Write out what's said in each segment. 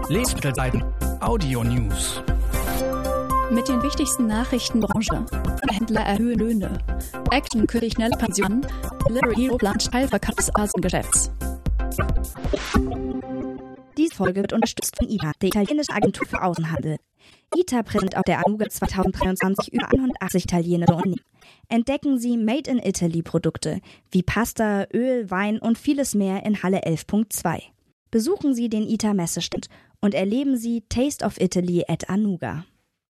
Lebensmittelseiten. Audio News. Mit den wichtigsten Nachrichten der Branche. Händler erhöhen Löhne. Action kündigt schnelle Pensionen. Delivery Hero plant Teilverkauf des Asiengeschäfts. Diese Folge wird unterstützt von ITA, der italienischen Agentur für Außenhandel. ITA präsentiert auf der Anuga 2023 über 180 italienische Unternehmen. Entdecken Sie Made in Italy Produkte wie Pasta, Öl, Wein und vieles mehr in Halle 11.2. Besuchen Sie den ITA Messestand und erleben Sie Taste of Italy at Anuga.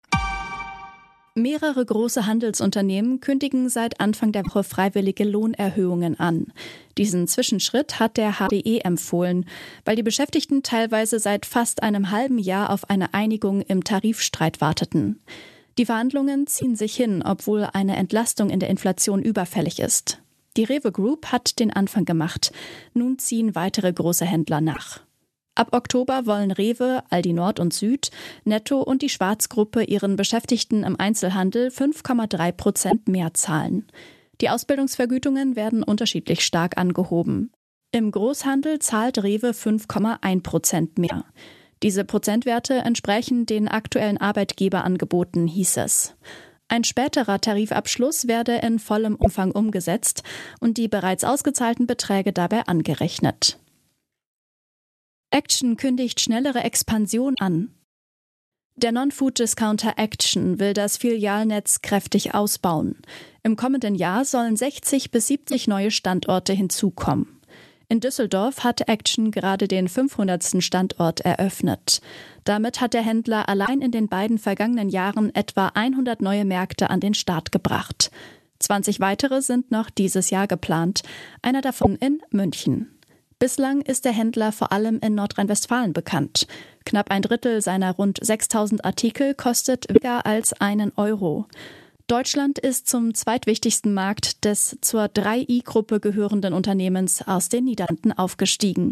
Mehrere große Handelsunternehmen kündigen seit Anfang der Woche freiwillige Lohnerhöhungen an. Diesen Zwischenschritt hat der HDE empfohlen, weil die Beschäftigten teilweise seit fast einem halben Jahr auf eine Einigung im Tarifstreit warteten. Die Verhandlungen ziehen sich hin, obwohl eine Entlastung in der Inflation überfällig ist. Die Rewe Group hat den Anfang gemacht. Nun ziehen weitere große Händler nach. Ab Oktober wollen Rewe, Aldi Nord und Süd, Netto und die Schwarz-Gruppe ihren Beschäftigten im Einzelhandel 5,3% mehr zahlen. Die Ausbildungsvergütungen werden unterschiedlich stark angehoben. Im Großhandel zahlt Rewe 5,1% mehr. Diese Prozentwerte entsprechen den aktuellen Arbeitgeberangeboten, hieß es. Ein späterer Tarifabschluss werde in vollem Umfang umgesetzt und die bereits ausgezahlten Beträge dabei angerechnet. Action kündigt schnellere Expansion an. Der Non-Food-Discounter Action will das Filialnetz kräftig ausbauen. Im kommenden Jahr sollen 60 bis 70 neue Standorte hinzukommen. In Düsseldorf hat Action gerade den 500. Standort eröffnet. Damit hat der Händler allein in den beiden vergangenen Jahren etwa 100 neue Märkte an den Start gebracht. 20 weitere sind noch dieses Jahr geplant, einer davon in München. Bislang ist der Händler vor allem in Nordrhein-Westfalen bekannt. Knapp ein Drittel seiner rund 6.000 Artikel kostet weniger als €1. Deutschland ist zum zweitwichtigsten Markt des zur 3i-Gruppe gehörenden Unternehmens aus den Niederlanden aufgestiegen.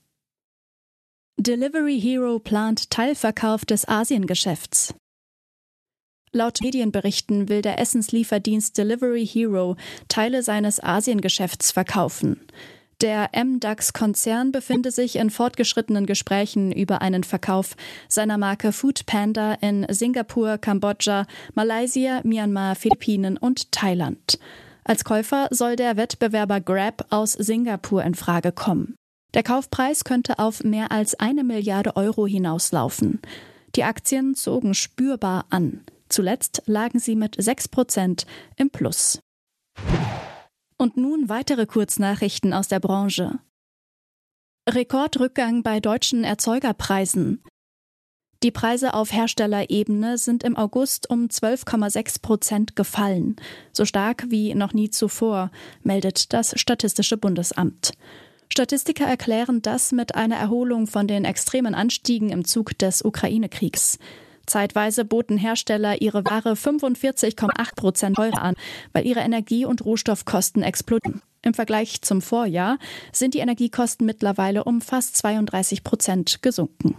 Delivery Hero plant Teilverkauf des Asiengeschäfts. Laut Medienberichten will der Essenslieferdienst Delivery Hero Teile seines Asiengeschäfts verkaufen. Der MDAX-Konzern befinde sich in fortgeschrittenen Gesprächen über einen Verkauf seiner Marke Foodpanda in Singapur, Kambodscha, Malaysia, Myanmar, Philippinen und Thailand. Als Käufer soll der Wettbewerber Grab aus Singapur in Frage kommen. Der Kaufpreis könnte auf mehr als 1 Milliarde € hinauslaufen. Die Aktien zogen spürbar an. Zuletzt lagen sie mit 6% im Plus. Und nun weitere Kurznachrichten aus der Branche. Rekordrückgang bei deutschen Erzeugerpreisen. Die Preise auf Herstellerebene sind im August um 12,6% gefallen. So stark wie noch nie zuvor, meldet das Statistische Bundesamt. Statistiker erklären das mit einer Erholung von den extremen Anstiegen im Zug des Ukraine-Kriegs. Zeitweise boten Hersteller ihre Ware 45,8% teurer an, weil ihre Energie- und Rohstoffkosten explodieren. Im Vergleich zum Vorjahr sind die Energiekosten mittlerweile um fast 32% gesunken.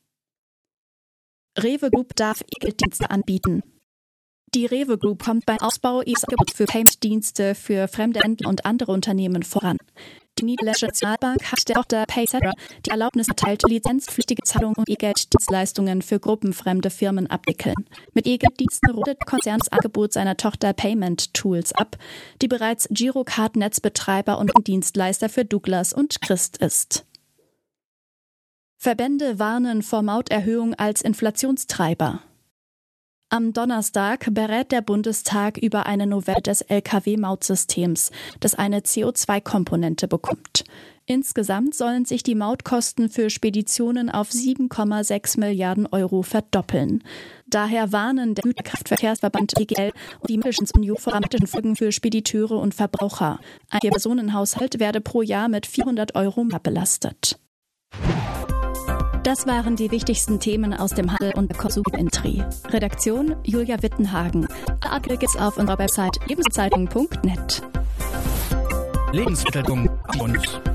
Rewe Group darf E-Gelddienste anbieten. Die Rewe Group kommt beim Ausbau ihres Angebots für Payment-Dienste für fremde Händler und andere Unternehmen voran. Die niederländische Nationalbank hat der Tochter PayCetera die Erlaubnis erteilt, lizenzpflichtige Zahlungen und E-Gelddienstleistungen für gruppenfremde Firmen abwickeln. Mit E-Gelddiensten rundet der Konzern das Angebot seiner Tochter Payment Tools ab, die bereits Girocard-Netzbetreiber und Dienstleister für Douglas und Christ ist. Verbände warnen vor Mauterhöhung als Inflationstreiber. Am Donnerstag berät der Bundestag über eine Novelle des Lkw-Mautsystems, das eine CO2-Komponente bekommt. Insgesamt sollen sich die Mautkosten für Speditionen auf 7,6 Milliarden € verdoppeln. Daher warnen der Güterkraftverkehrsverband DGL und die Mittelstandsunion vor dramatischen Folgen für Spediteure und Verbraucher. Ein Vier-Personen-Haushalt werde pro Jahr mit 400 € mehr belastet. Das waren die wichtigsten Themen aus dem Handel und der Konsumindustrie. Redaktion Julia Wittenhagen. Artikel gibt's auf unserer Website lebenszeitung.net. Lebensmittelpunkt und